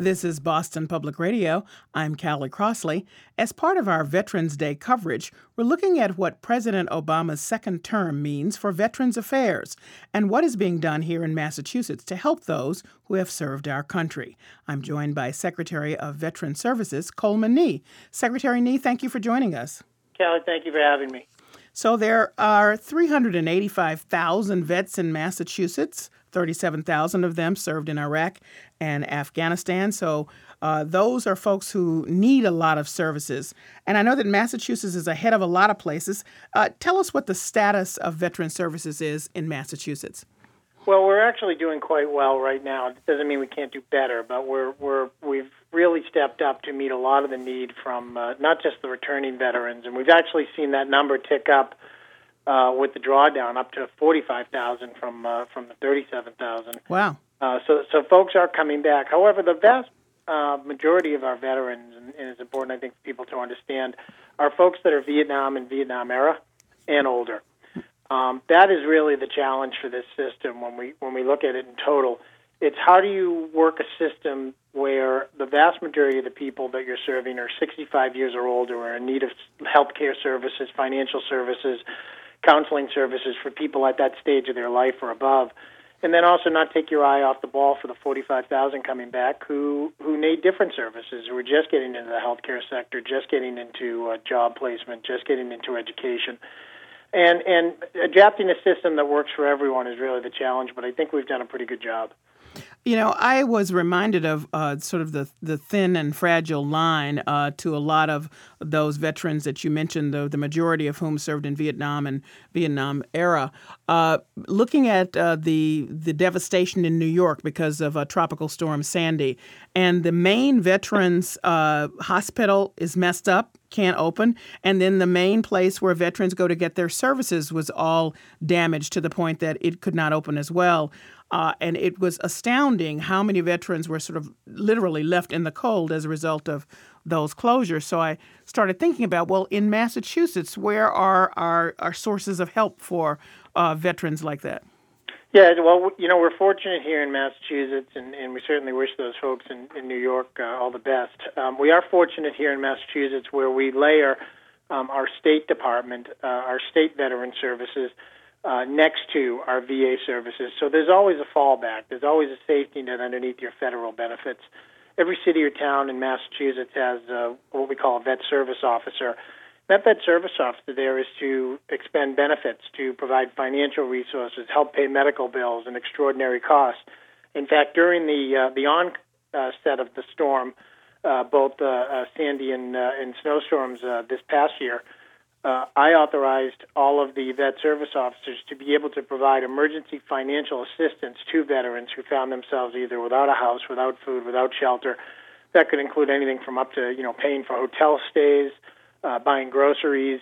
This is Boston Public Radio. I'm Callie Crossley. As part of our Veterans Day coverage, we're looking at what President Obama's second term means for Veterans Affairs and what is being done here in Massachusetts to help those who have served our country. I'm joined by Secretary of Veteran Services, Coleman Nee. Secretary Nee, thank you for joining us. Callie, thank you for having me. So there are 385,000 vets in Massachusetts. 37,000 of them served in Iraq and Afghanistan. So those are folks who need a lot of services. And I know that Massachusetts is ahead of a lot of places. Tell us what the status of veteran services is in Massachusetts. Well, we're actually doing quite well right now. It doesn't mean we can't do better, but we've really stepped up to meet a lot of the need from not just the returning veterans. And we've actually seen that number tick up with the drawdown up to 45,000 from the 37,000. Wow. So folks are coming back. However, the vast majority of our veterans, and it's important, I think, for people to understand, are folks that are Vietnam and Vietnam era and older. That is really the challenge for this system when we look at it in total. It's how do you work a system where the vast majority of the people that you're serving are 65 years or older or in need of health care services, financial services, counseling services for people at that stage of their life or above, and then also not take your eye off the ball for the 45,000 coming back who need different services, who are just getting into the healthcare sector, just getting into job placement, just getting into education. And adapting a system that works for everyone is really the challenge, but I think we've done a pretty good job. You know, I was reminded of sort of the thin and fragile line to a lot of those veterans that you mentioned, the majority of whom served in Vietnam and Vietnam era. Looking at the devastation in New York because of Tropical Storm Sandy, and the main veterans hospital is messed up, can't open, and then the main place where veterans go to get their services was all damaged to the point that it could not open as well. And it was astounding how many veterans were sort of literally left in the cold as a result of those closures. So I started thinking about, well, in Massachusetts, where are our sources of help for veterans like that? Yeah, well, you know, we're fortunate here in Massachusetts, and we certainly wish those folks in New York all the best. We are fortunate here in Massachusetts where we layer our State Department, our state veteran services, next to our VA services. So there's always a fallback. There's always a safety net underneath your federal benefits. Every city or town in Massachusetts has what we call a vet service officer. That vet service officer there is to expend benefits, to provide financial resources, help pay medical bills and extraordinary costs. In fact, during the onset of the storm, both Sandy and snowstorms this past year, I authorized all of the vet service officers to be able to provide emergency financial assistance to veterans who found themselves either without a house, without food, without shelter. That could include anything from up to paying for hotel stays, buying groceries,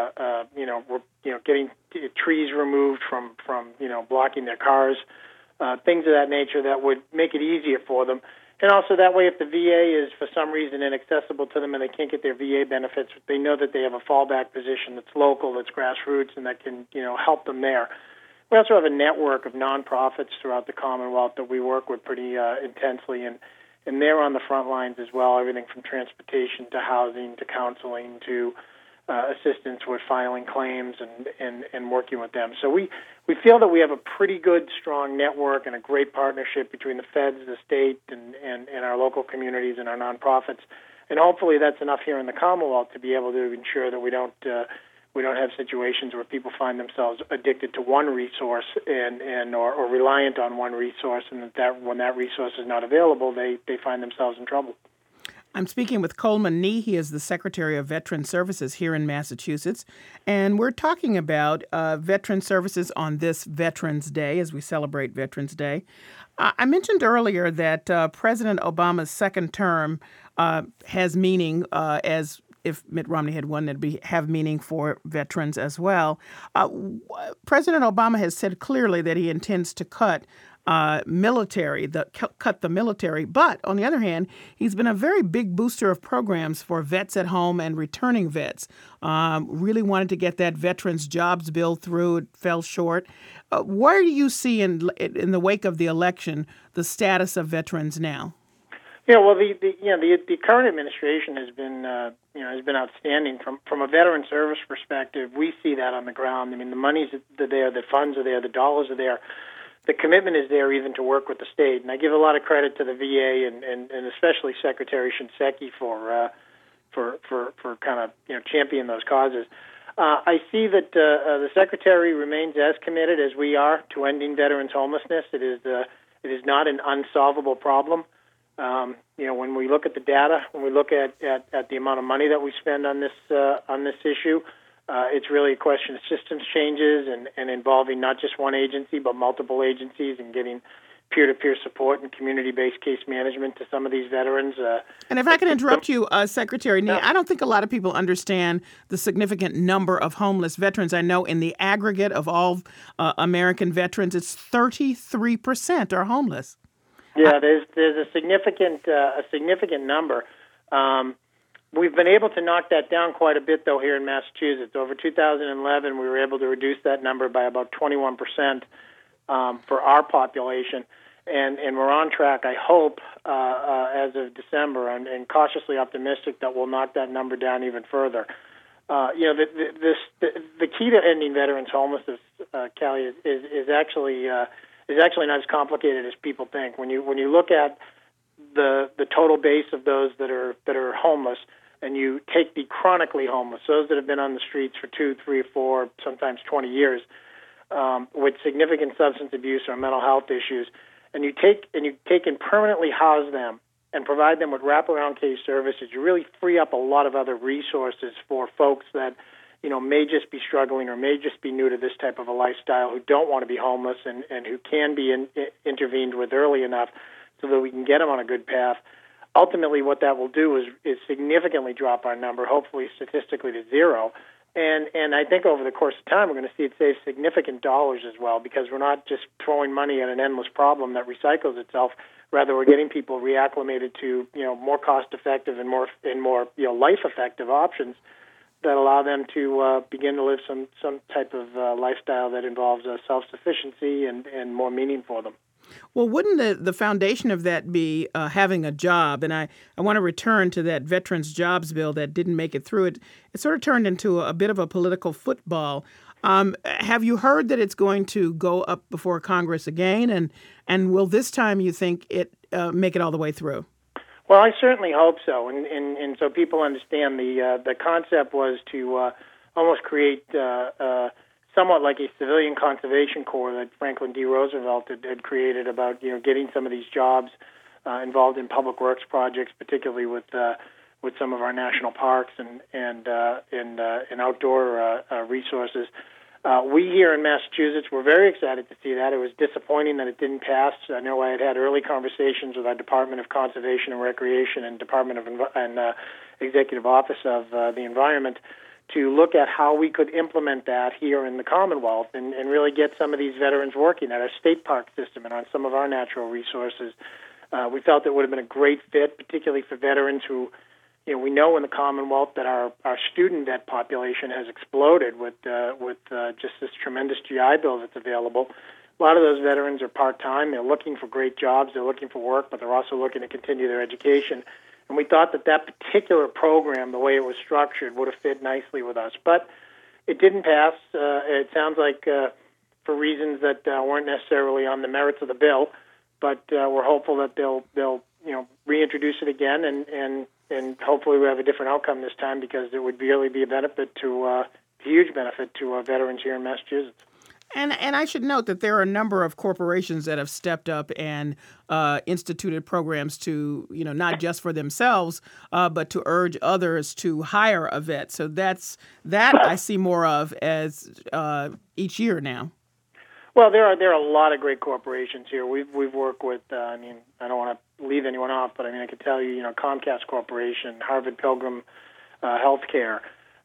getting trees removed from blocking their cars, things of that nature that would make it easier for them. And also that way, if the VA is for some reason inaccessible to them and they can't get their VA benefits, they know that they have a fallback position that's local, that's grassroots, and that can help them there. We also have a network of nonprofits throughout the Commonwealth that we work with pretty intensely, and they're on the front lines as well, everything from transportation to housing to counseling to assistance with filing claims and working with them. So we feel that we have a pretty good, strong network and a great partnership between the feds, the state, and our local communities and our nonprofits. And hopefully that's enough here in the Commonwealth to be able to ensure that we don't have situations where people find themselves addicted to one resource or reliant on one resource, and that when that resource is not available, they find themselves in trouble. I'm speaking with Coleman Nee. He is the Secretary of Veteran Services here in Massachusetts. And we're talking about veteran services on this Veterans Day as we celebrate Veterans Day. I mentioned earlier that President Obama's second term has meaning as if Mitt Romney had won, it'd have meaning for veterans as well. President Obama has said clearly that he intends to cut the military. But on the other hand, he's been a very big booster of programs for vets at home and returning vets. Really wanted to get that Veterans Jobs Bill through. It fell short. Where do you see in the wake of the election the status of veterans now? Yeah, well, the current administration has been outstanding from a veteran service perspective. We see that on the ground. I mean, the money's there, the funds are there, the dollars are there. The commitment is there even to work with the state, and I give a lot of credit to the VA and especially Secretary Shinseki for kind of championing those causes. I see that the Secretary remains as committed as we are to ending veterans' homelessness. It is not an unsolvable problem. When we look at the data, when we look at the amount of money that we spend on this issue, it's really a question of systems changes and involving not just one agency but multiple agencies and getting peer-to-peer support and community-based case management to some of these veterans. And if I can interrupt you, Secretary Nee, I don't think a lot of people understand the significant number of homeless veterans. I know in the aggregate of all American veterans, it's 33% are homeless. Yeah, there's a significant number. We've been able to knock that down quite a bit, though, here in Massachusetts. Over 2011, we were able to reduce that number by about 21% for our population, and we're on track, I hope, as of December, and cautiously optimistic that we'll knock that number down even further. The key to ending veterans' homelessness, Callie, is actually not as complicated as people think. When you look at the total base of those that are homeless, and you take the chronically homeless, those that have been on the streets for 2, 3, 4, sometimes 20 years, with significant substance abuse or mental health issues, and you take and permanently house them and provide them with wraparound case services, you really free up a lot of other resources for folks that may just be struggling or may just be new to this type of a lifestyle, who don't want to be homeless and who can be intervened with early enough so that we can get them on a good path. Ultimately, what that will do is significantly drop our number, hopefully statistically to zero. And I think over the course of time, we're going to see it save significant dollars as well, because we're not just throwing money at an endless problem that recycles itself. Rather, we're getting people reacclimated to more cost-effective and more life-effective options that allow them to begin to live some type of lifestyle that involves self-sufficiency and more meaning for them. Well, wouldn't the foundation of that be having a job? And I want to return to that Veterans Jobs Bill that didn't make it through. It sort of turned into a bit of a political football. Have you heard that it's going to go up before Congress again? And will this time, you think, it make it all the way through? Well, I certainly hope so. And so people understand the concept was to almost create somewhat like a civilian conservation corps that Franklin D. Roosevelt had created about getting some of these jobs involved in public works projects, particularly with some of our national parks and outdoor resources. We here in Massachusetts were very excited to see that. It was disappointing that it didn't pass. I know I had early conversations with our Department of Conservation and Recreation and Department of Executive Office of the Environment to look at how we could implement that here in the Commonwealth and really get some of these veterans working at our state park system and on some of our natural resources. We felt it would have been a great fit, particularly for veterans who, we know in the Commonwealth that our student vet population has exploded with just this tremendous GI Bill that's available. A lot of those veterans are part-time. They're looking for great jobs. They're looking for work, but they're also looking to continue their education. And we thought that particular program, the way it was structured, would have fit nicely with us. But it didn't pass. It sounds like for reasons that weren't necessarily on the merits of the bill. But we're hopeful that they'll reintroduce it again, and hopefully we have a different outcome this time, because it would really be a huge benefit to veterans here in Massachusetts. And I should note that there are a number of corporations that have stepped up and instituted programs to, not just for themselves, but to urge others to hire a vet. So that I see more of as each year now. Well, there are a lot of great corporations here. We've worked with. I don't want to leave anyone off, but I could tell you, Comcast Corporation, Harvard Pilgrim Healthcare.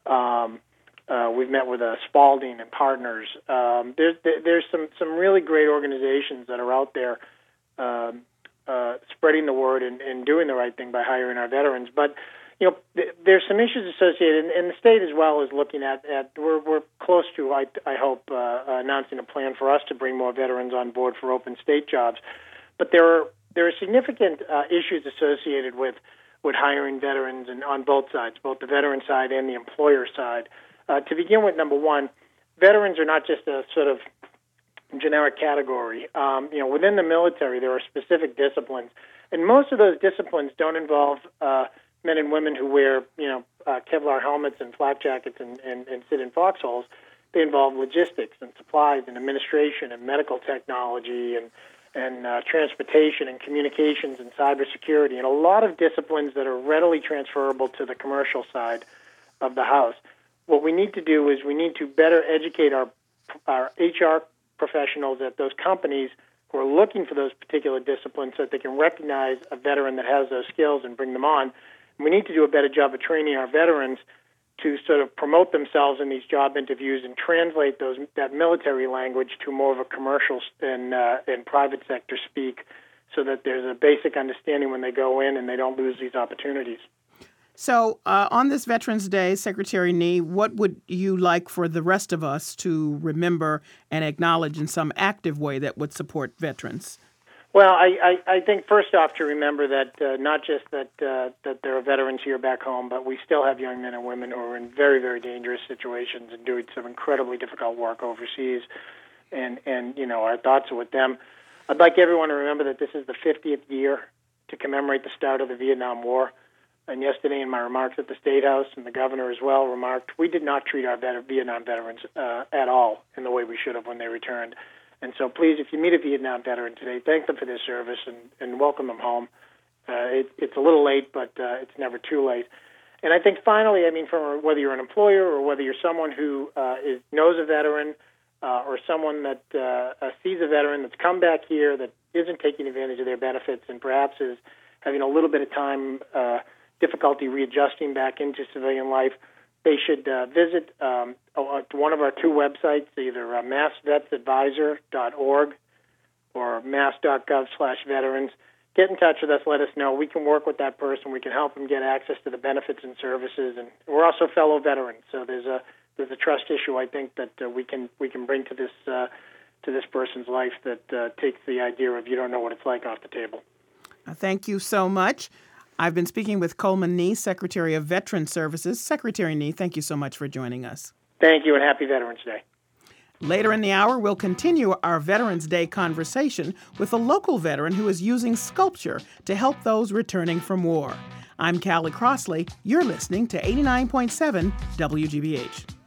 We've met with Spalding and Partners. There's some really great organizations that are out there spreading the word and doing the right thing by hiring our veterans. But there's some issues associated, and the state as well is looking at. We're close to, I hope, announcing a plan for us to bring more veterans on board for open state jobs. But there are there are significant issues associated with hiring veterans, and on both sides, both the veteran side and the employer side. To begin with, number one, veterans are not just a sort of generic category. Within the military, there are specific disciplines, and most of those disciplines don't involve men and women who wear, Kevlar helmets and flak jackets and sit in foxholes. They involve logistics and supplies and administration and medical technology and transportation and communications and cybersecurity, and a lot of disciplines that are readily transferable to the commercial side of the house. What we need to do is we need to better educate our HR professionals at those companies who are looking for those particular disciplines so that they can recognize a veteran that has those skills and bring them on. And we need to do a better job of training our veterans to sort of promote themselves in these job interviews and translate that military language to more of a commercial and private sector speak, so that there's a basic understanding when they go in and they don't lose these opportunities. So on this Veterans Day, Secretary Nee, what would you like for the rest of us to remember and acknowledge in some active way that would support veterans? Well, I think first off to remember that not just that there are veterans here back home, but we still have young men and women who are in very, very dangerous situations and doing some incredibly difficult work overseas, and our thoughts are with them. I'd like everyone to remember that this is the 50th year to commemorate the start of the Vietnam War. And yesterday in my remarks at the State House, and the governor as well remarked, we did not treat our Vietnam veterans at all in the way we should have when they returned. And so please, if you meet a Vietnam veteran today, thank them for their service and welcome them home. It's a little late, but it's never too late. And I think finally, from whether you're an employer or whether you're someone who knows a veteran or someone that sees a veteran that's come back here that isn't taking advantage of their benefits and perhaps is having a little bit of time difficulty readjusting back into civilian life, they should visit one of our two websites, either massvetsadvisor.org or mass.gov/veterans. Get in touch with us. Let us know. We can work with that person. We can help them get access to the benefits and services. And we're also fellow veterans, so there's a trust issue I think that we can bring to this person's life that takes the idea of you don't know what it's like off the table. Thank you so much. I've been speaking with Coleman Nee, Secretary of Veteran Services. Secretary Nee, thank you so much for joining us. Thank you, and happy Veterans Day. Later in the hour, we'll continue our Veterans Day conversation with a local veteran who is using sculpture to help those returning from war. I'm Callie Crossley. You're listening to 89.7 WGBH.